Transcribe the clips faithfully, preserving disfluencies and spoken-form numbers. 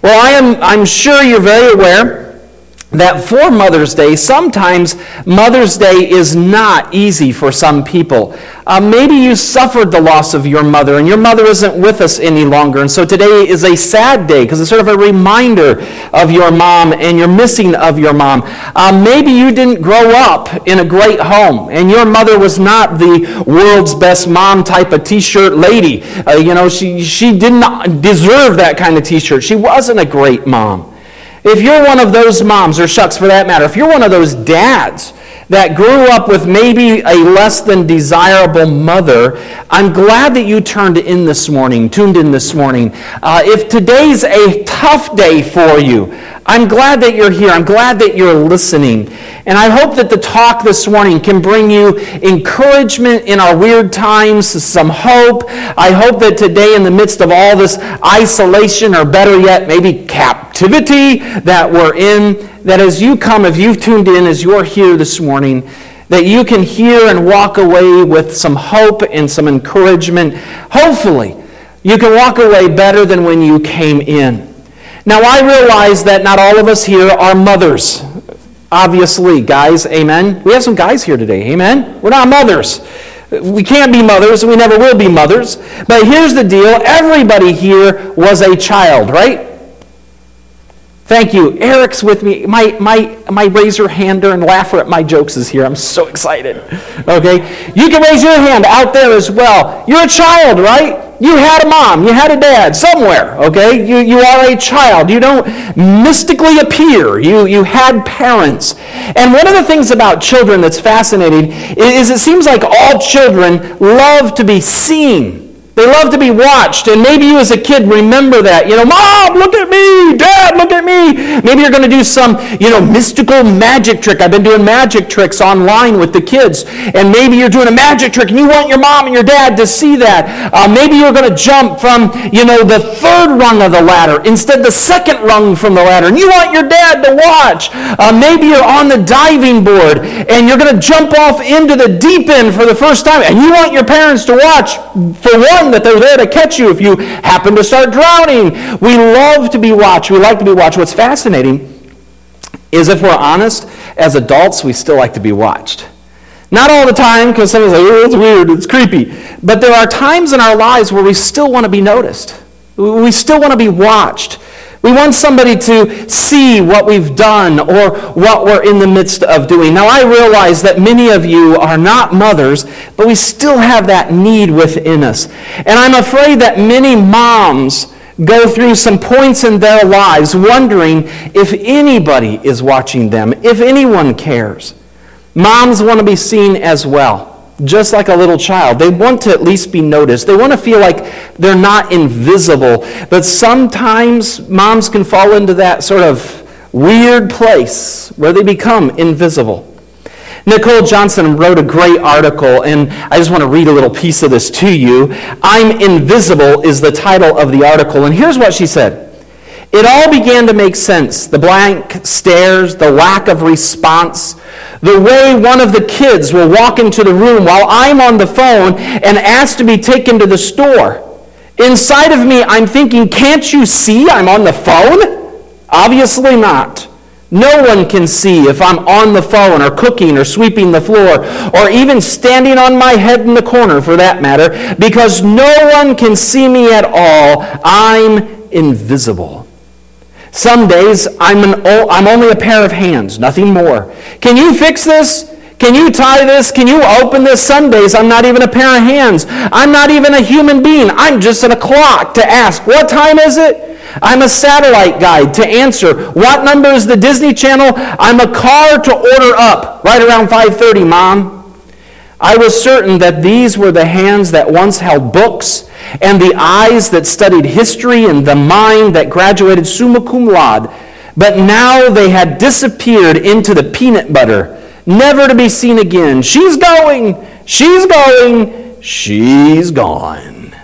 Well, I am, I'm sure you're very aware that for Mother's Day, sometimes Mother's Day is not easy for some people. Uh, maybe you suffered the loss of your mother, and your mother isn't with us any longer, and so today is a sad day because it's sort of a reminder of your mom and your missing of your mom. Uh, maybe you didn't grow up in a great home, and your mother was not the world's best mom type of t-shirt lady. Uh, you know, she, she did not deserve that kind of t-shirt. She wasn't a great mom. If you're one of those moms, or shucks for that matter, if you're one of those dads that grew up with maybe a less than desirable mother, I'm glad that you turned in this morning, tuned in this morning. Uh, if today's a tough day for you, I'm glad that you're here. I'm glad that you're listening. And I hope that the talk this morning can bring you encouragement in our weird times, some hope. I hope that today, in the midst of all this isolation, or better yet, maybe captivity that we're in, that as you come, if you've tuned in, as you're here this morning, that you can hear and walk away with some hope and some encouragement. Hopefully, you can walk away better than when you came in. Now, I realize that not all of us here are mothers. Obviously, guys, amen? We have some guys here today, amen? We're not mothers. We can't be mothers, and we never will be mothers. But here's the deal. Everybody here was a child, right? Thank you. Eric's with me. My my my raiser hander and laugher at my jokes is here. I'm so excited. Okay? You can raise your hand out there as well. You're a child, right? You had a mom, you had a dad somewhere, okay? You you are a child. You don't mystically appear. You you had parents. And one of the things about children that's fascinating is it seems like all children love to be seen. They love to be watched, and maybe you as a kid remember that. You know, Mom, look at me! Dad, look at me! Maybe you're going to do some, you know, mystical magic trick. I've been doing magic tricks online with the kids, and maybe you're doing a magic trick, and you want your mom and your dad to see that. Uh, maybe you're going to jump from, you know, the third rung of the ladder instead the second rung from the ladder, and you want your dad to watch. Uh, maybe you're on the diving board, and you're going to jump off into the deep end for the first time, and you want your parents to watch for one, that they're there to catch you if you happen to start drowning. We love to be watched. We like to be watched. What's fascinating is, if we're honest, as adults, we still like to be watched. Not all the time, because someone's like, oh, it's weird, it's creepy. But there are times in our lives where we still want to be noticed. We still want to be watched. We want somebody to see what we've done or what we're in the midst of doing. Now, I realize that many of you are not mothers, but we still have that need within us. And I'm afraid that many moms go through some points in their lives wondering if anybody is watching them, if anyone cares. Moms want to be seen as well. Just like a little child. They want to at least be noticed. They want to feel like they're not invisible. But sometimes moms can fall into that sort of weird place where they become invisible. Nicole Johnson wrote a great article, and I just want to read a little piece of this to you. I'm Invisible is the title of the article, and here's what she said. It all began to make sense. The blank stares, the lack of response, the way one of the kids will walk into the room while I'm on the phone and ask to be taken to the store. Inside of me, I'm thinking, can't you see I'm on the phone? Obviously not. No one can see if I'm on the phone or cooking or sweeping the floor or even standing on my head in the corner for that matter, because no one can see me at all. I'm invisible. Some days, I'm, an, I'm only a pair of hands, nothing more. Can you fix this? Can you tie this? Can you open this? Some days, I'm not even a pair of hands. I'm not even a human being. I'm just a clock to ask, what time is it? I'm a satellite guide to answer, what number is the Disney Channel? I'm a car to order up right around five thirty, Mom. I was certain that these were the hands that once held books, and the eyes that studied history, and the mind that graduated summa cum laude. But now they had disappeared into the peanut butter, never to be seen again. She's going, she's going, she's gone.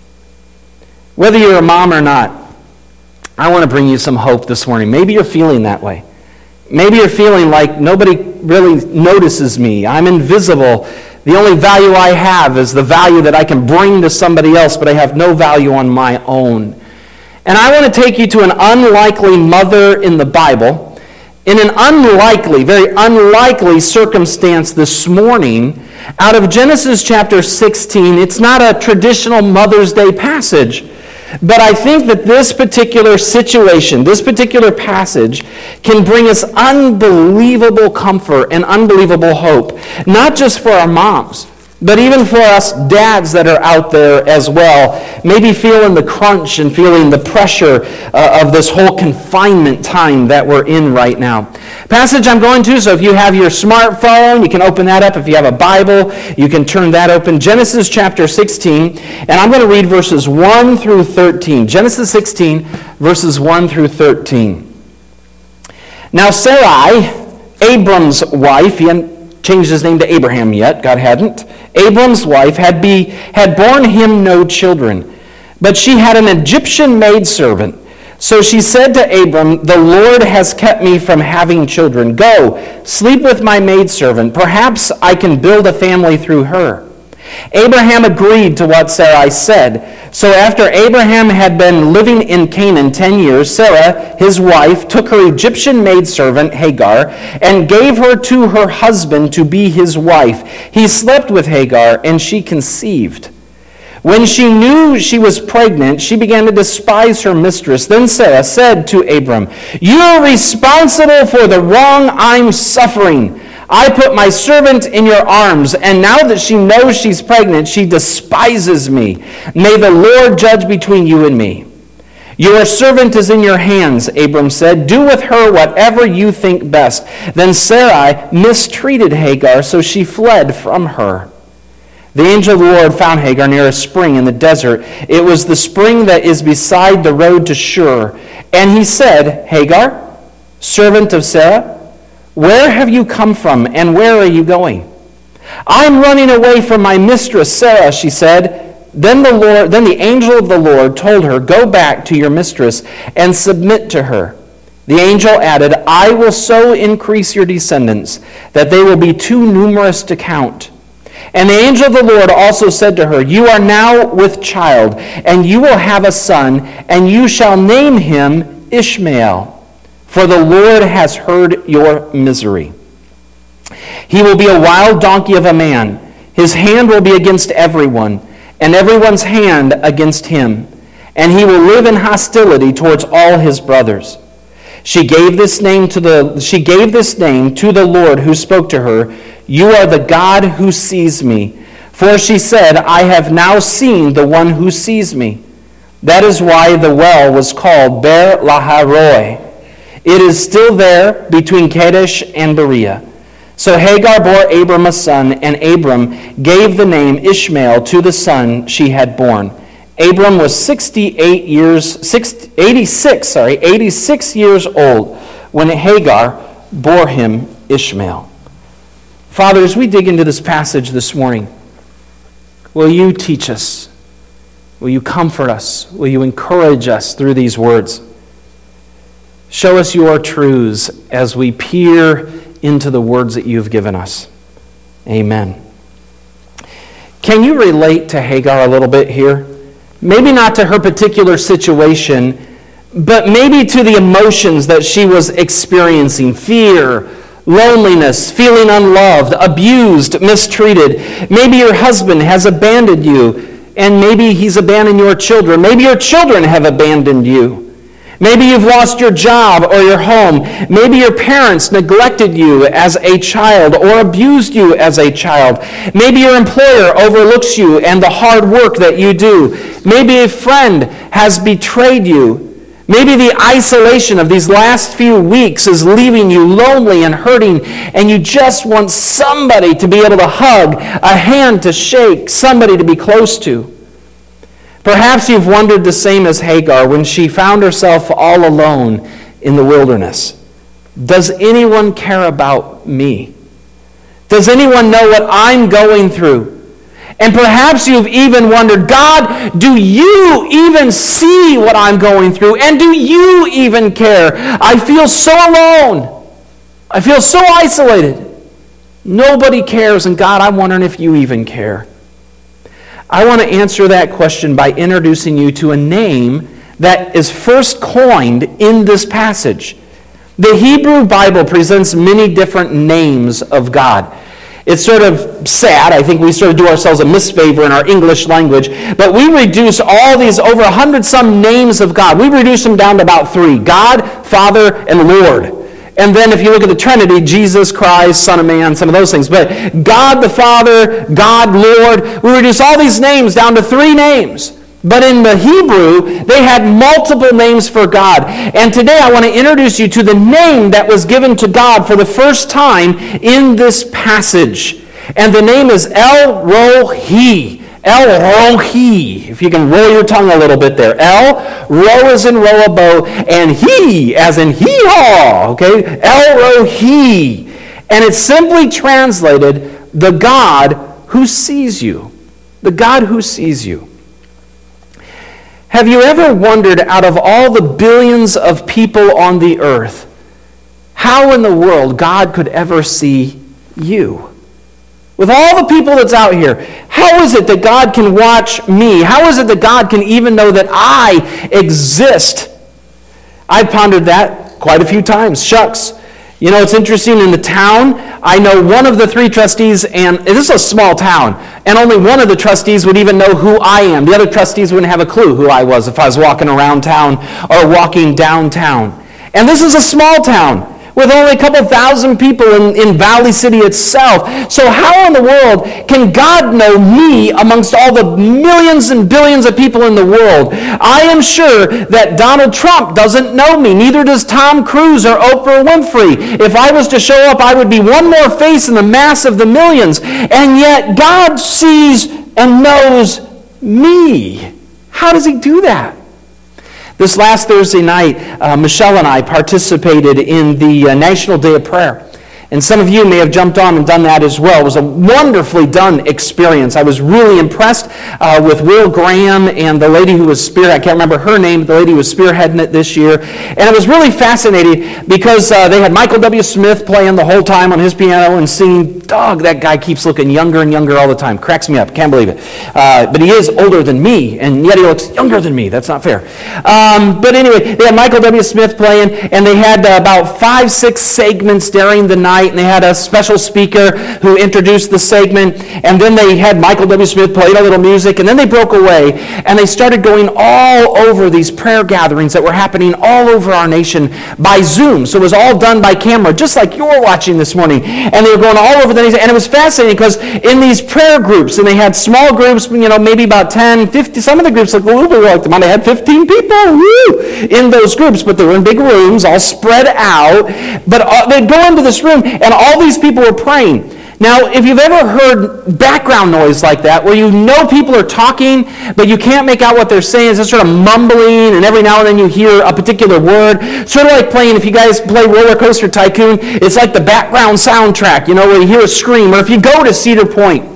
Whether you're a mom or not, I want to bring you some hope this morning. Maybe you're feeling that way. Maybe you're feeling like nobody really notices me. I'm invisible. The only value I have is the value that I can bring to somebody else, but I have no value on my own. And I want to take you to an unlikely mother in the Bible, in an unlikely, very unlikely circumstance this morning, out of Genesis chapter sixteen. It's not a traditional Mother's Day passage, but I think that this particular situation, this particular passage, can bring us unbelievable comfort and unbelievable hope, not just for our moms, but even for us dads that are out there as well, maybe feeling the crunch and feeling the pressure uh, of this whole confinement time that we're in right now. Passage I'm going to, so if you have your smartphone, you can open that up. If you have a Bible, you can turn that open. Genesis chapter sixteen, and I'm going to read verses one through thirteen. Genesis sixteen, verses one through thirteen. Now Sarai, Abram's wife, he hadn't changed his name to Abraham yet, God hadn't. Abram's wife had, be, had borne him no children, but she had an Egyptian maidservant. So she said to Abram, "The Lord has kept me from having children. Go, sleep with my maidservant. Perhaps I can build a family through her." Abraham agreed to what Sarai said. So after Abraham had been living in Canaan ten years, Sarah, his wife, took her Egyptian maidservant Hagar and gave her to her husband to be his wife. He slept with Hagar, and she conceived. When she knew she was pregnant, she began to despise her mistress. Then Sarah said to Abram, "You're responsible for the wrong I'm suffering. I put my servant in your arms, and now that she knows she's pregnant, she despises me. May the Lord judge between you and me." "Your servant is in your hands," Abram said. "Do with her whatever you think best." Then Sarai mistreated Hagar, so she fled from her. The angel of the Lord found Hagar near a spring in the desert. It was the spring that is beside the road to Shur. And he said, "Hagar, servant of Sarah, where have you come from, and where are you going?" "I'm running away from my mistress, Sarah," she said. Then the Lord, then the angel of the Lord told her, "Go back to your mistress and submit to her." The angel added, "I will so increase your descendants that they will be too numerous to count." And the angel of the Lord also said to her, "You are now with child, and you will have a son, and you shall name him Ishmael. For the Lord has heard your misery. He will be a wild donkey of a man. His hand will be against everyone, and everyone's hand against him. And he will live in hostility towards all his brothers." She gave this name to the she gave this name to the Lord who spoke to her, "You are the God who sees me." For she said, "I have now seen the one who sees me." That is why the well was called Ber Laharoi. It is still there between Kadesh and Berea. So Hagar bore Abram a son, and Abram gave the name Ishmael to the son she had born. Abram was sixty-eight years, eighty-six, sorry, eighty-six years old when Hagar bore him Ishmael. Father, as we dig into this passage this morning, will you teach us? Will you comfort us? Will you encourage us through these words? Show us your truths as we peer into the words that you've given us. Amen. Can you relate to Hagar a little bit here? Maybe not to her particular situation, but maybe to the emotions that she was experiencing. Fear, loneliness, feeling unloved, abused, mistreated. Maybe your husband has abandoned you, and maybe he's abandoned your children. Maybe your children have abandoned you. Maybe you've lost your job or your home. Maybe your parents neglected you as a child or abused you as a child. Maybe your employer overlooks you and the hard work that you do. Maybe a friend has betrayed you. Maybe the isolation of these last few weeks is leaving you lonely and hurting, and you just want somebody to be able to hug, a hand to shake, somebody to be close to. Perhaps you've wondered the same as Hagar when she found herself all alone in the wilderness. Does anyone care about me? Does anyone know what I'm going through? And perhaps you've even wondered, God, do you even see what I'm going through? And do you even care? I feel so alone. I feel so isolated. Nobody cares, and God, I'm wondering if you even care. I want to answer that question by introducing you to a name that is first coined in this passage. The Hebrew Bible presents many different names of God. It's sort of sad. I think we sort of do ourselves a misfavor in our English language. But we reduce all these over a hundred some names of God. We reduce them down to about three. God, Father, and Lord. And then if you look at the Trinity, Jesus Christ, Son of Man, some of those things. But God the Father, God, Lord, we reduce all these names down to three names. But in the Hebrew, they had multiple names for God. And today I want to introduce you to the name that was given to God for the first time in this passage. And the name is El Rohi. El Rohi. If you can roll your tongue a little bit there. El, ro as in row a boat, and he as in hee-haw. Okay? El Rohi. And it's simply translated, the God who sees you. The God who sees you. Have you ever wondered, out of all the billions of people on the earth, how in the world God could ever see you? With all the people that's out here, how is it that God can watch me? How is it that God can even know that I exist? I've pondered that quite a few times. Shucks. You know, it's interesting, in the town, I know one of the three trustees, and this is a small town, and only one of the trustees would even know who I am. The other trustees wouldn't have a clue who I was if I was walking around town or walking downtown. And this is a small town with only a couple thousand people in, in Valley City itself. So how in the world can God know me amongst all the millions and billions of people in the world? I am sure that Donald Trump doesn't know me. Neither does Tom Cruise or Oprah Winfrey. If I was to show up, I would be one more face in the mass of the millions. And yet God sees and knows me. How does he do that? This last Thursday night, uh, Michelle and I participated in the uh, National Day of Prayer. And some of you may have jumped on and done that as well. It was a wonderfully done experience. I was really impressed uh, with Will Graham and the lady who was spear. I can't remember her name, the lady who was spearheading it this year. And it was really fascinating because uh, they had Michael W. Smith playing the whole time on his piano and singing. Dog, that guy keeps looking younger and younger all the time. Cracks me up. Can't believe it. Uh, but he is older than me, and yet he looks younger than me. That's not fair. Um, but anyway, they had Michael W. Smith playing, and they had uh, about five, six segments during the night. And they had a special speaker who introduced the segment, and then they had Michael W. Smith play a little music, and then they broke away, and they started going all over these prayer gatherings that were happening all over our nation by Zoom. So it was all done by camera, just like you're watching this morning. And they were going all over the nation, and it was fascinating because in these prayer groups, and they had small groups, you know, maybe about ten, fifty, some of the groups looked a little bit like them. They had fifteen people woo, in those groups, but they were in big rooms, all spread out. But uh, they'd go into this room, and all these people were praying. Now, if you've ever heard background noise like that, where you know people are talking, but you can't make out what they're saying, it's just sort of mumbling, and every now and then you hear a particular word, sort of like playing, if you guys play Roller Coaster Tycoon, it's like the background soundtrack, you know, where you hear a scream. Or if you go to Cedar Point,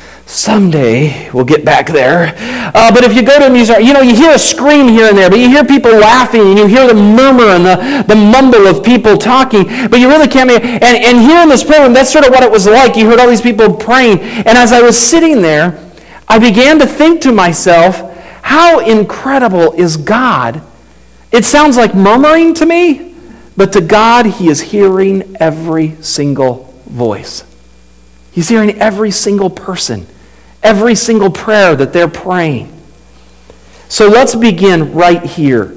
someday we'll get back there. Uh, but if you go to a museum, you know, you hear a scream here and there, but you hear people laughing, and you hear the murmur and the, the mumble of people talking, but you really can't make it. And, and here in this program, that's sort of what it was like. You heard all these people praying. And as I was sitting there, I began to think to myself, how incredible is God? It sounds like murmuring to me, but to God, he is hearing every single voice. He's hearing every single person, every single prayer that they're praying. So let's begin right here.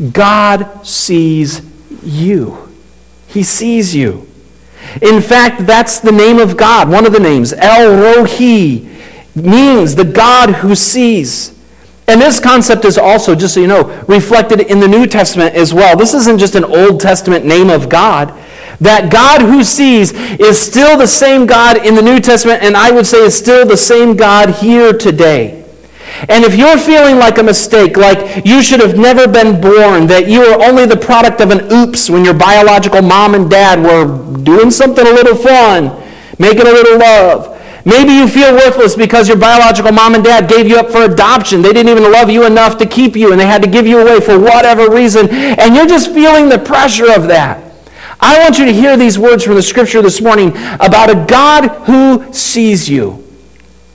God sees you. He sees you. In fact, that's the name of God, one of the names. El Rohi means the God who sees. And this concept is also, just so you know, reflected in the New Testament as well. This isn't just an Old Testament name of God. That God who sees is still the same God in the New Testament, and I would say is still the same God here today. And if you're feeling like a mistake, like you should have never been born, that you are only the product of an oops when your biological mom and dad were doing something a little fun, making a little love. Maybe you feel worthless because your biological mom and dad gave you up for adoption. They didn't even love you enough to keep you, and they had to give you away for whatever reason, and you're just feeling the pressure of that. I want you to hear these words from the Scripture this morning about a God who sees you.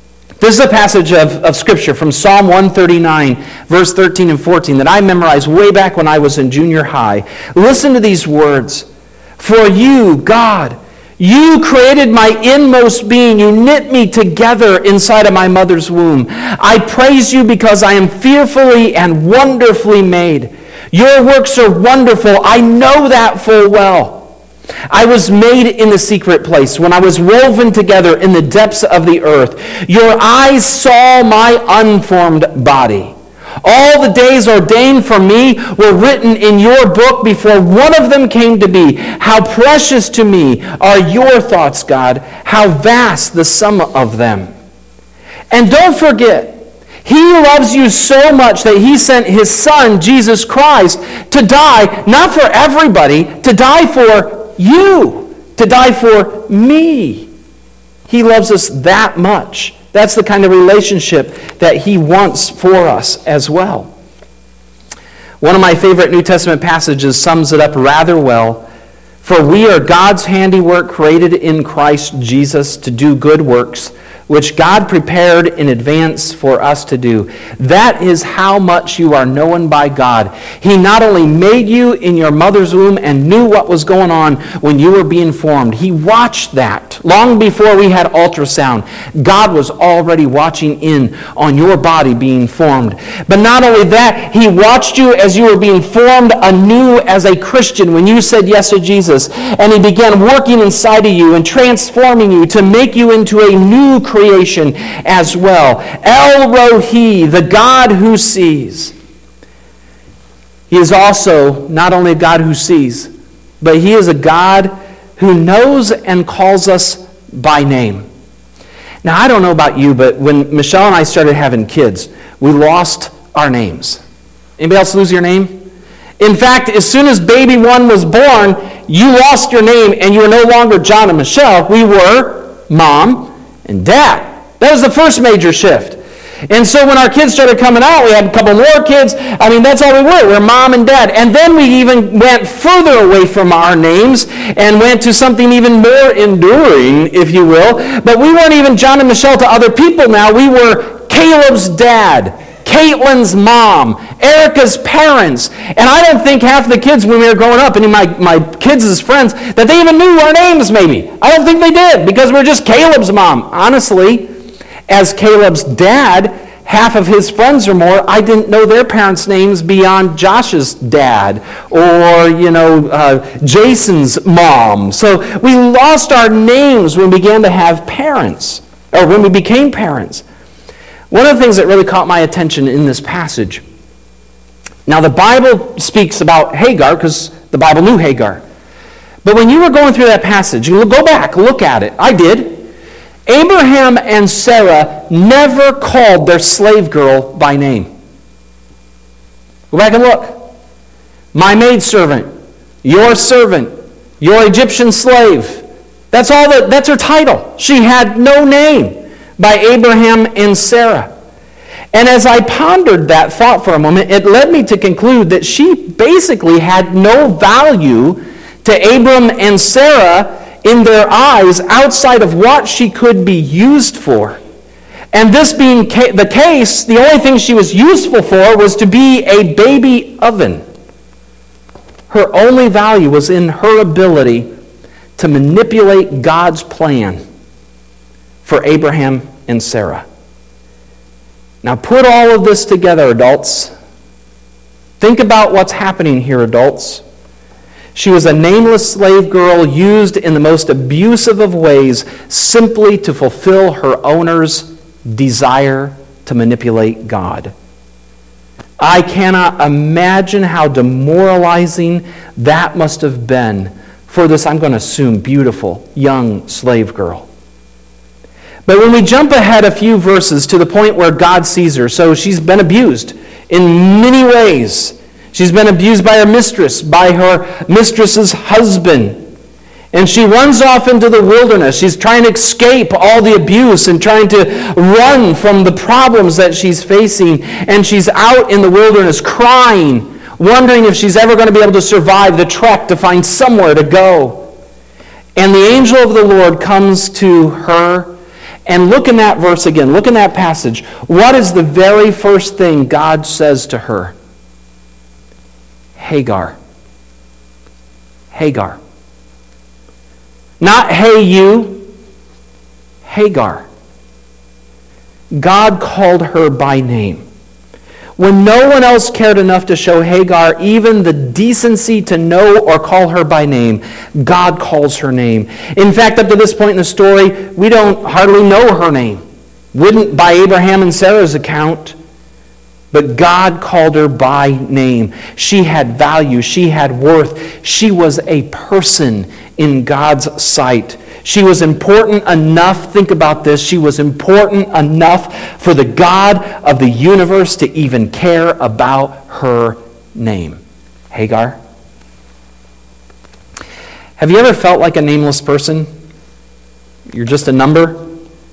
This is a passage of, of Scripture from Psalm one thirty-nine, verse thirteen and fourteen, that I memorized way back when I was in junior high. Listen to these words. For you, God, you created my inmost being. You knit me together inside of my mother's womb. I praise you because I am fearfully and wonderfully made. Your works are wonderful. I know that full well. I was made in the secret place when I was woven together in the depths of the earth. Your eyes saw my unformed body. All the days ordained for me were written in your book before one of them came to be. How precious to me are your thoughts, God. How vast the sum of them. And don't forget, He loves you so much that He sent His Son, Jesus Christ, to die, not for everybody, to die for you, to die for me. He loves us that much. That's the kind of relationship that He wants for us as well. One of my favorite New Testament passages sums it up rather well. For we are God's handiwork, created in Christ Jesus to do good works, which God prepared in advance for us to do. That is how much you are known by God. He not only made you in your mother's womb and knew what was going on when you were being formed. He watched that. Long before we had ultrasound, God was already watching in on your body being formed. But not only that, He watched you as you were being formed anew as a Christian when you said yes to Jesus. And He began working inside of you and transforming you to make you into a new creation as well. El Rohi, the God who sees. He is also not only a God who sees, but He is a God who knows and calls us by name. Now, I don't know about you, but when Michelle and I started having kids, we lost our names. Anybody else lose your name? In fact, as soon as baby one was born, you lost your name and you were no longer John and Michelle. We were Mom and Dad. That was the first major shift. And so when our kids started coming out, we had a couple more kids. I mean, that's all we were. We're Mom and Dad. And then we even went further away from our names and went to something even more enduring, if you will. But we weren't even John and Michelle to other people now. We were Caleb's dad, Caitlin's mom, Erica's parents. And I don't think half the kids when we were growing up, and my, my kids' friends, that they even knew our names maybe. I don't think they did because we're just Caleb's mom. Honestly, as Caleb's dad, half of his friends or more, I didn't know their parents' names beyond Josh's dad or, you know, uh, Jason's mom. So we lost our names when we began to have parents, or when we became parents. One of the things that really caught my attention in this passage, now the Bible speaks about Hagar because the Bible knew Hagar. But when you were going through that passage, you go back, look at it. I did. Abraham and Sarah never called their slave girl by name. Go back and look. My maidservant, your servant, your Egyptian slave. That's all that, that's her title. She had no name by Abraham and Sarah. And as I pondered that thought for a moment, it led me to conclude that she basically had no value to Abram and Sarah in their eyes outside of what she could be used for. And this being ca- the case, the only thing she was useful for was to be a baby oven. Her only value was in her ability to manipulate God's plan for Abraham and Sarah. Now put all of this together, adults. Think about what's happening here, adults. She was a nameless slave girl used in the most abusive of ways simply to fulfill her owner's desire to manipulate God. I cannot imagine how demoralizing that must have been for this, I'm going to assume, beautiful young slave girl. But when we jump ahead a few verses to the point where God sees her, so she's been abused in many ways. She's been abused by her mistress, by her mistress's husband. And she runs off into the wilderness. She's trying to escape all the abuse and trying to run from the problems that she's facing. And she's out in the wilderness crying, wondering if she's ever going to be able to survive the trek to find somewhere to go. And the angel of the Lord comes to her And look in that verse again. Look in that passage. What is the very first thing God says to her? Hagar. Hagar. Not hey you. Hagar. God called her by name. When no one else cared enough to show Hagar even the decency to know or call her by name, God calls her name. In fact, up to this point in the story, we don't hardly know her name. Wouldn't by Abraham and Sarah's account. But God called her by name. She had value. She had worth. She was a person in God's sight. She was important enough, think about this, she was important enough for the God of the universe to even care about her name. Hagar. Have you ever felt like a nameless person? You're just a number?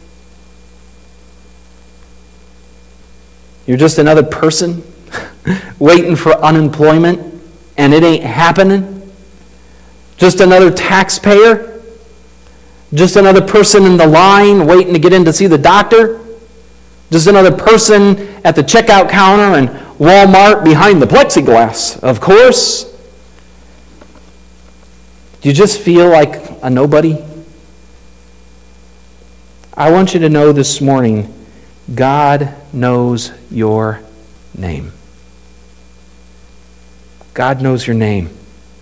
You're just another person waiting for unemployment and it ain't happening? Just another taxpayer? Just another person in the line waiting to get in to see the doctor? Just another person at the checkout counter in Walmart behind the plexiglass, of course. Do you just feel like a nobody? I want you to know this morning, God knows your name. God knows your name.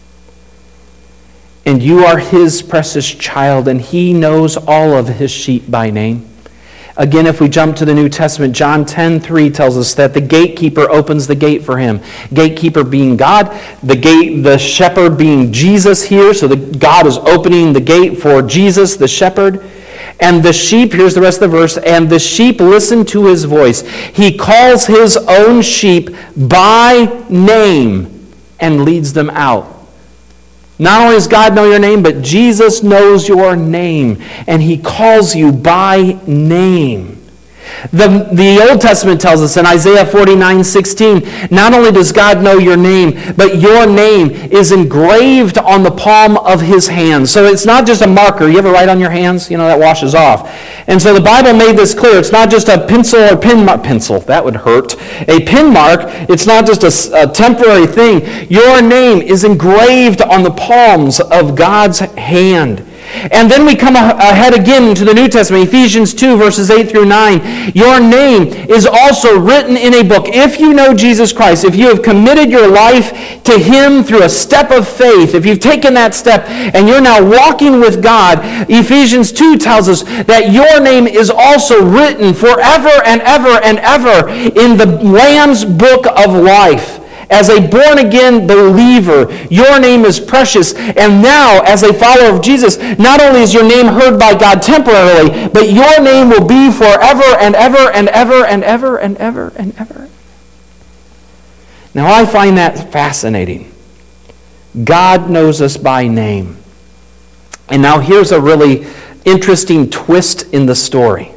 And you are His precious child, and He knows all of His sheep by name. Again, if we jump to the New Testament, John ten three tells us that the gatekeeper opens the gate for Him. Gatekeeper being God, the gate, the shepherd being Jesus here, so the, God is opening the gate for Jesus, the shepherd. And the sheep, here's the rest of the verse, and the sheep listen to His voice. He calls His own sheep by name and leads them out. Not only does God know your name, but Jesus knows your name, and He calls you by name. The, the Old Testament tells us in Isaiah forty-nine sixteen, not only does God know your name, but your name is engraved on the palm of His hand. So it's not just a marker. You ever write on your hands? You know, that washes off. And so the Bible made this clear. It's not just a pencil or pin mark. Pencil, that would hurt. A pin mark, it's not just a, a temporary thing. Your name is engraved on the palms of God's hand. And then we come ahead again to the New Testament, Ephesians two, verses eight through nine. Your name is also written in a book. If you know Jesus Christ, if you have committed your life to Him through a step of faith, if you've taken that step and you're now walking with God, Ephesians two tells us that your name is also written forever and ever and ever in the Lamb's book of life. As a born-again believer, your name is precious. And now, as a follower of Jesus, not only is your name heard by God temporarily, but your name will be forever and ever and ever and ever and ever and ever. Now, I find that fascinating. God knows us by name. And now here's a really interesting twist in the story.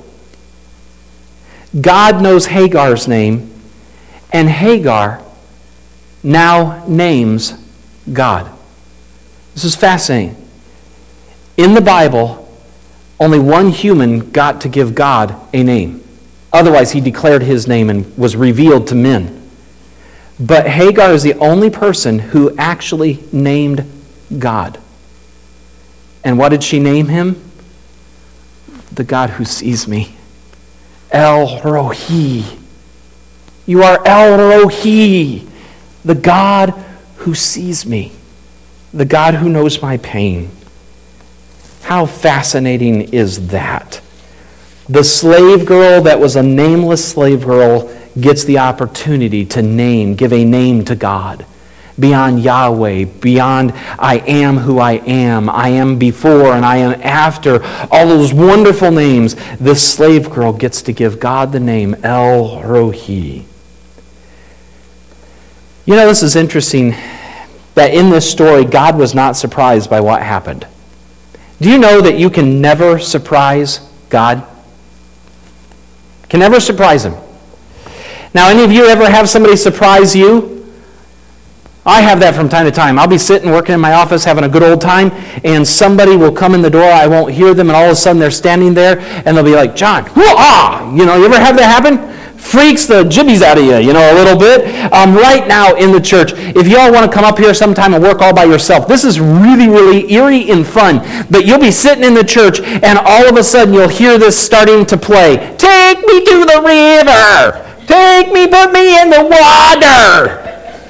God knows Hagar's name, and Hagar now names God. This is fascinating. In the Bible, only one human got to give God a name. Otherwise, He declared His name and was revealed to men. But Hagar is the only person who actually named God. And what did she name Him? The God who sees me. El Rohi. You are El Rohi. The God who sees me, the God who knows my pain. How fascinating is that? The slave girl that was a nameless slave girl gets the opportunity to name, give a name to God. Beyond Yahweh, beyond I am who I am, I am before and I am after, all those wonderful names, this slave girl gets to give God the name El Rohi. You know, this is interesting that in this story, God was not surprised by what happened. Do you know that you can never surprise God? Can never surprise Him. Now, any of you ever have somebody surprise you? I have that from time to time. I'll be sitting, working in my office, having a good old time, and somebody will come in the door. I won't hear them, and all of a sudden they're standing there, and they'll be like, John, whoa-ah! You know, you ever have that happen? Freaks the jibbies out of you, you know, a little bit. Um, right now in the church, if you all want to come up here sometime and work all by yourself, this is really, really eerie and fun. But you'll be sitting in the church, and all of a sudden you'll hear this starting to play. Take me to the river. Take me, put me in the water.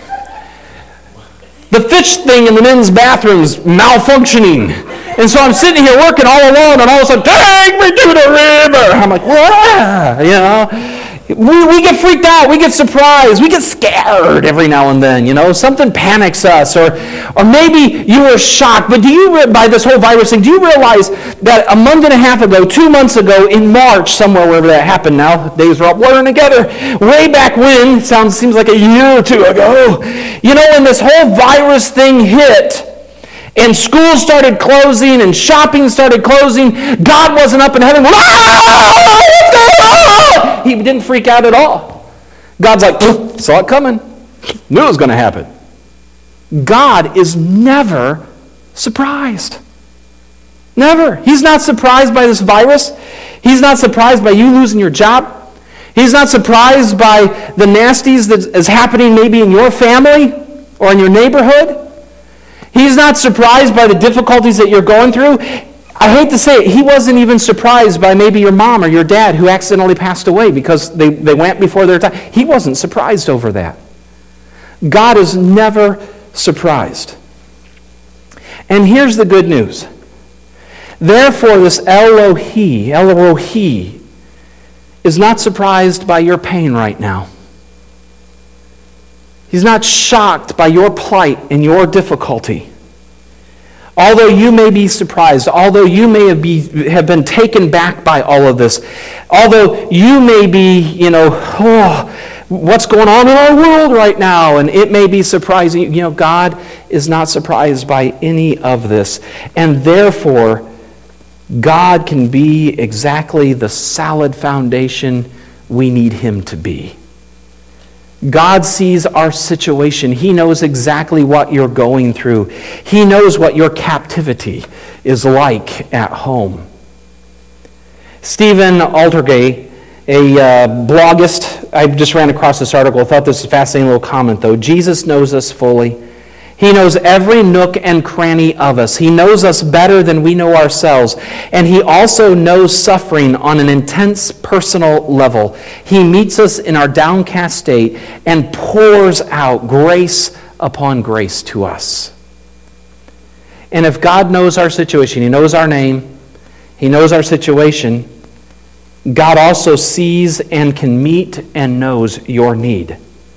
The fish thing in the men's bathroom's malfunctioning. And so I'm sitting here working all alone, and all of a sudden, take me to the river. I'm like, what? You know? We, we get freaked out. We get surprised. We get scared every now and then. You know, something panics us. Or or maybe you were shocked. But do you, by this whole virus thing, do you realize that a month and a half ago, two months ago, in March, somewhere wherever that happened now, days are up blurring together, way back when, sounds seems like a year or two ago, you know, when this whole virus thing hit, and schools started closing, and shopping started closing, God wasn't up in heaven, ah, what's going on? He didn't freak out at all. God's like, saw it coming. Knew it was going to happen. God is never surprised. Never. He's not surprised by this virus. He's not surprised by you losing your job. He's not surprised by the nasties that is happening maybe in your family or in your neighborhood. He's not surprised by the difficulties that you're going through. I hate to say it, he wasn't even surprised by maybe your mom or your dad who accidentally passed away because they, they went before their time. He wasn't surprised over that. God is never surprised. And here's the good news. Therefore, this Elohi, Elohi, is not surprised by your pain right now. He's not shocked by your plight and your difficulty. Although you may be surprised, although you may have, be, have been taken back by all of this, although you may be, you know, oh, what's going on in our world right now, and it may be surprising, you know, God is not surprised by any of this. And therefore, God can be exactly the solid foundation we need Him to be. God sees our situation. He knows exactly what you're going through. He knows what your captivity is like at home. Stephen Altergay, a uh, blogist, I just ran across this article. I thought this was a fascinating little comment, though. Jesus knows us fully. He knows every nook and cranny of us. He knows us better than we know ourselves. And He also knows suffering on an intense personal level. He meets us in our downcast state and pours out grace upon grace to us. And if God knows our situation, He knows our name, He knows our situation, God also sees and can meet and knows your need.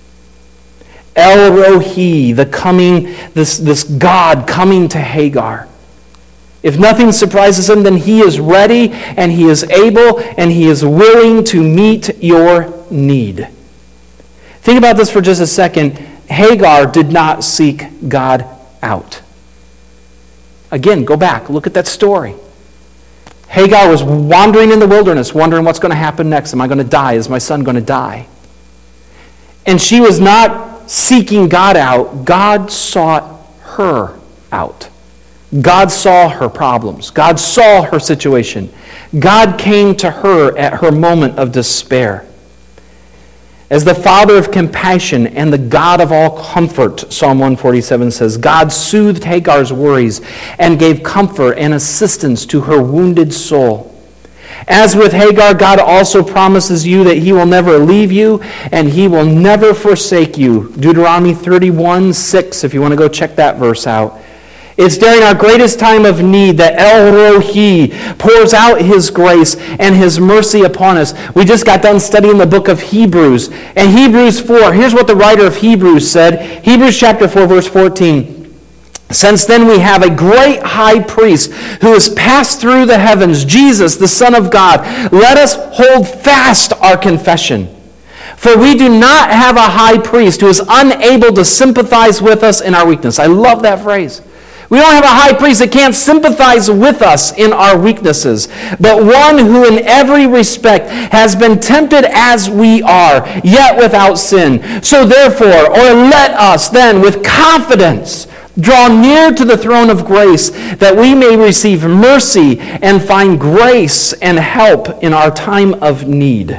El Rohi, the coming, this, this God coming to Hagar. If nothing surprises Him, then He is ready and He is able and He is willing to meet your need. Think about this for just a second. Hagar did not seek God out. Again, go back, look at that story. Hagar was wandering in the wilderness, wondering what's going to happen next. Am I going to die? Is my son going to die? And she was not seeking God out. God sought her out. God saw her problems. God saw her situation. God came to her at her moment of despair. As the Father of compassion and the God of all comfort, Psalm one forty-seven says, God soothed Hagar's worries and gave comfort and assistance to her wounded soul. As with Hagar, God also promises you that He will never leave you and He will never forsake you. Deuteronomy thirty-one six, if you want to go check that verse out. It's during our greatest time of need that El Rohi pours out His grace and His mercy upon us. We just got done studying the book of Hebrews. And Hebrews four, here's what the writer of Hebrews said. Hebrews chapter four, verse fourteen. Since then we have a great high priest who has passed through the heavens, Jesus, the Son of God. Let us hold fast our confession. For we do not have a high priest who is unable to sympathize with us in our weakness. I love that phrase. We don't have a high priest that can't sympathize with us in our weaknesses, but one who in every respect has been tempted as we are, yet without sin. So therefore, or let us then with confidence draw near to the throne of grace, that we may receive mercy and find grace and help in our time of need.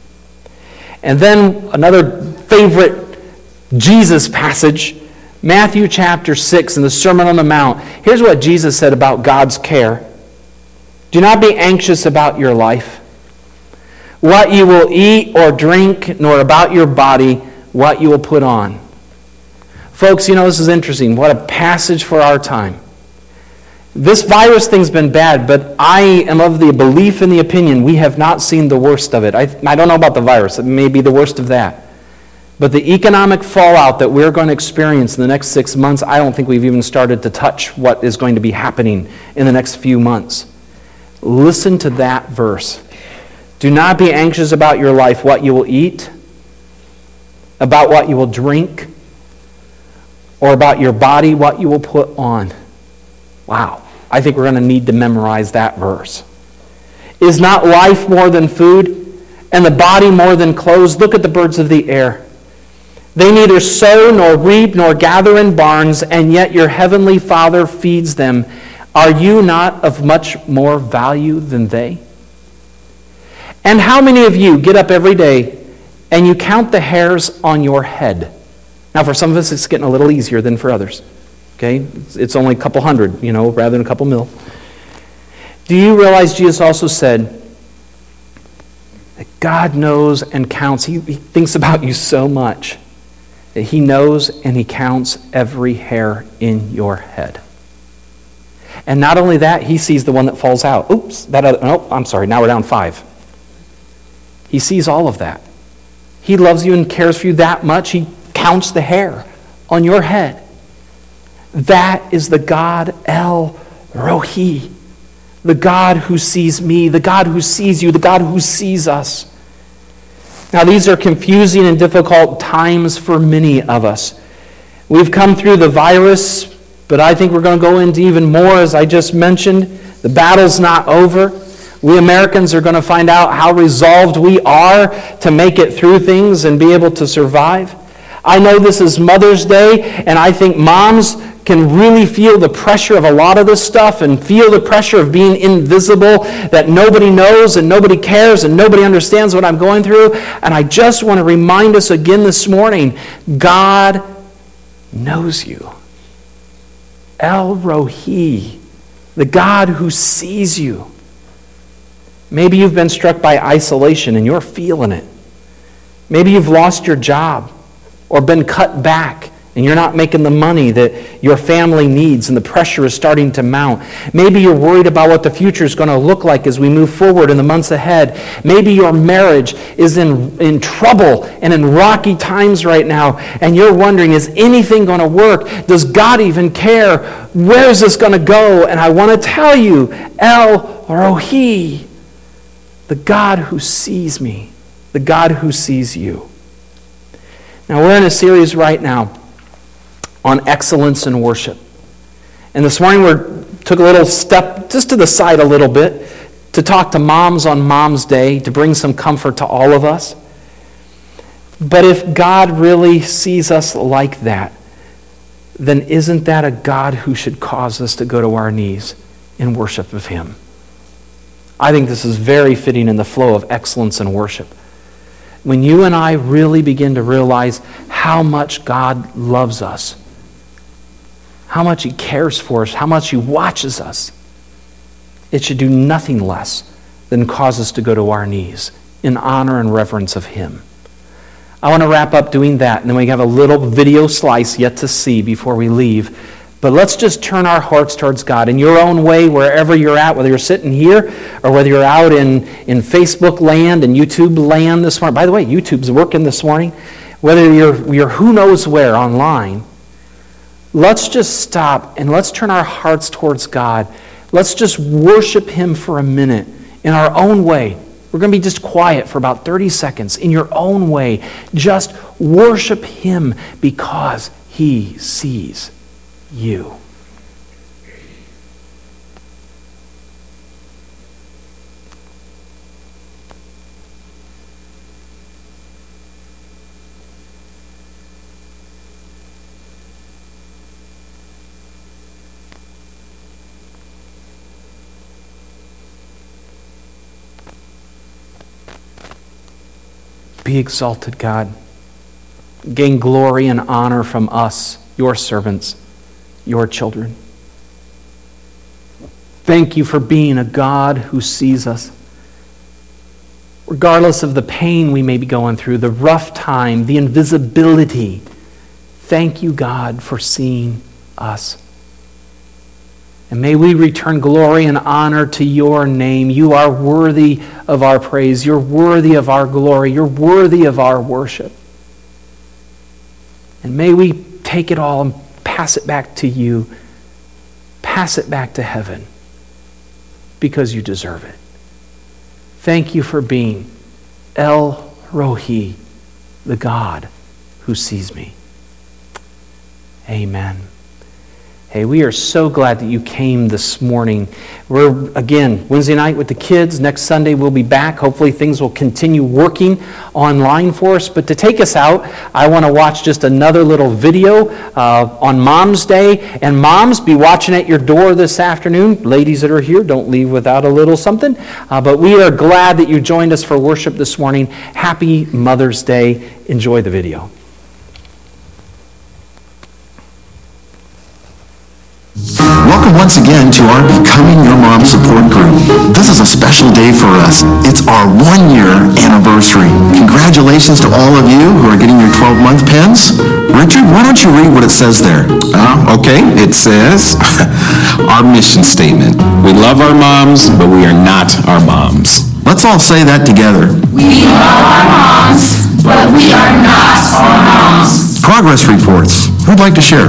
And then another favorite Jesus passage, Matthew chapter six in the Sermon on the Mount. Here's what Jesus said about God's care. Do not be anxious about your life, what you will eat or drink, nor about your body, what you will put on. Folks, you know, this is interesting. What a passage for our time. This virus thing's been bad, but I am of the belief and the opinion we have not seen the worst of it. I, I don't know about the virus. It may be the worst of that. But the economic fallout that we're going to experience in the next six months, I don't think we've even started to touch what is going to be happening in the next few months. Listen to that verse. Do not be anxious about your life, what you will eat, about what you will drink, or about your body, what you will put on. Wow. I think we're going to need to memorize that verse. Is not life more than food, and the body more than clothes? Look at the birds of the air. They neither sow nor reap nor gather in barns, and yet your heavenly Father feeds them. Are you not of much more value than they? And how many of you get up every day and you count the hairs on your head? Now, for some of us, it's getting a little easier than for others. Okay? It's only a couple hundred, you know, rather than a couple mil. Do you realize Jesus also said that God knows and counts? He, he thinks about you so much that he knows and he counts every hair in your head. And not only that, he sees the one that falls out. Oops, that other, oh, I'm sorry, now we're down five. He sees all of that. He loves you and cares for you that much. He counts the hair on your head. That is the God El Rohi, the God who sees me, the God who sees you, the God who sees us. Now, these are confusing and difficult times for many of us. We've come through the virus, but I think we're going to go into even more, as I just mentioned. The battle's not over. We Americans are going to find out how resolved we are to make it through things and be able to survive. I know this is Mother's Day, and I think moms can really feel the pressure of a lot of this stuff and feel the pressure of being invisible, that nobody knows and nobody cares and nobody understands what I'm going through. And I just want to remind us again this morning, God knows you. El Rohi, the God who sees you. Maybe you've been struck by isolation and you're feeling it. Maybe you've lost your job or been cut back and you're not making the money that your family needs and the pressure is starting to mount. Maybe you're worried about what the future is going to look like as we move forward in the months ahead. Maybe your marriage is in, in trouble and in rocky times right now, and you're wondering, is anything going to work? Does God even care? Where is this going to go? And I want to tell you, El Rohi, the God who sees me, the God who sees you. Now, we're in a series right now on excellence in worship. And this morning we took a little step just to the side a little bit to talk to moms on Mom's Day, to bring some comfort to all of us. But if God really sees us like that, then isn't that a God who should cause us to go to our knees in worship of him? I think this is very fitting in the flow of excellence in worship. When you and I really begin to realize how much God loves us, how much he cares for us, how much he watches us, it should do nothing less than cause us to go to our knees in honor and reverence of him. I want to wrap up doing that, and then we have a little video slice yet to see before we leave. But let's just turn our hearts towards God in your own way, wherever you're at, whether you're sitting here or whether you're out in, in Facebook land and YouTube land this morning. By the way, YouTube's working this morning. Whether you're, you're who knows where online, let's just stop and let's turn our hearts towards God. Let's just worship him for a minute in our own way. We're going to be just quiet for about thirty seconds in your own way. Just worship him because he sees you. Be exalted, God. Gain glory and honor from us, your servants, your children. Thank you for being a God who sees us. Regardless of the pain we may be going through, the rough time, the invisibility, thank you, God, for seeing us. And may we return glory and honor to your name. You are worthy of our praise. You're worthy of our glory. You're worthy of our worship. And may we take it all and pass it back to you. Pass it back to heaven because you deserve it. Thank you for being El Rohi, the God who sees me. Amen. Hey, we are so glad that you came this morning. We're, again, Wednesday night with the kids. Next Sunday we'll be back. Hopefully things will continue working online for us. But to take us out, I want to watch just another little video uh, on Mom's Day. And moms, be watching at your door this afternoon. Ladies that are here, don't leave without a little something. Uh, but we are glad that you joined us for worship this morning. Happy Mother's Day. Enjoy the video. Welcome once again to our Becoming Your Mom support group. This is a special day for us. It's our one-year anniversary. Congratulations to all of you who are getting your twelve-month pins. Richard, why don't you read what it says there? Uh, okay, it says, our mission statement. We love our moms, but we are not our moms. Let's all say that together. We love our moms, but we are not our moms. Progress reports. Who'd like to share?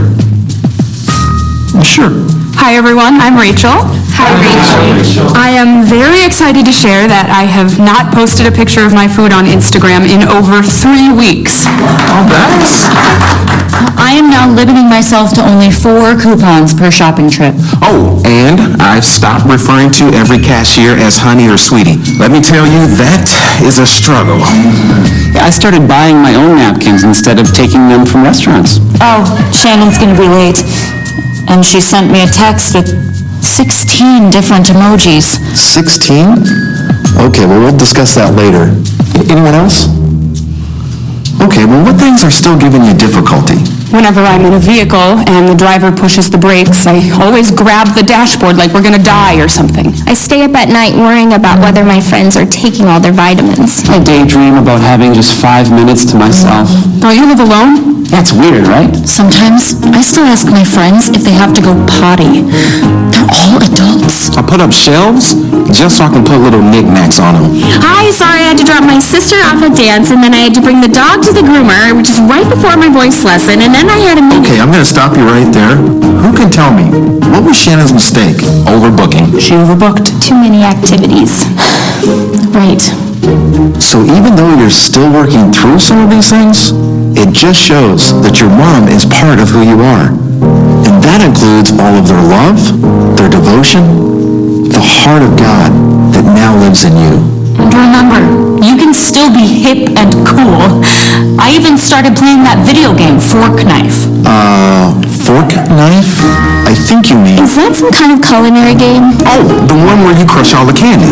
Sure. Hi everyone, I'm Rachel. Hi Rachel. I am very excited to share that I have not posted a picture of my food on Instagram in over three weeks. Oh, that's... I am now limiting myself to only four coupons per shopping trip. Oh, and I've stopped referring to every cashier as honey or sweetie. Let me tell you, that is a struggle. I started buying my own napkins instead of taking them from restaurants. Oh, Shannon's gonna be late. And she sent me a text with sixteen different emojis. sixteen? Okay, well, we'll discuss that later. Anyone else? Okay, well, what things are still giving you difficulty? Whenever I'm in a vehicle and the driver pushes the brakes, I always grab the dashboard like we're gonna die or something. I stay up at night worrying about whether my friends are taking all their vitamins. I daydream about having just five minutes to myself. Don't you live alone? That's weird, right? Sometimes I still ask my friends if they have to go potty. They're all adults. I put up shelves just so I can put little knickknacks on them. Hi, sorry I had to drop my sister off at dance, and then I had to bring the dog to the groomer, which is right before my voice lesson, and then I had a meeting. Okay, I'm going to stop you right there. Who can tell me, what was Shannon's mistake? Overbooking. She overbooked. Too many activities. Right. So even though you're still working through some of these things, it just shows that your mom is part of who you are. And that includes all of their love, their devotion, the heart of God that now lives in you. And remember, you can still be hip and cool. I even started playing that video game, Fork Knife. Uh, fork knife? I think you mean... Is that some kind of culinary game? Oh, the one where you crush all the candy.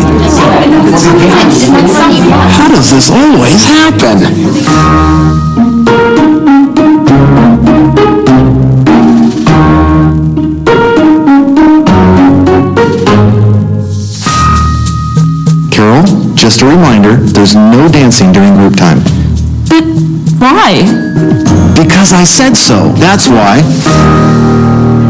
How does this always happen? Carol, just a reminder, there's no dancing during group time. But why? Because I said so. That's why.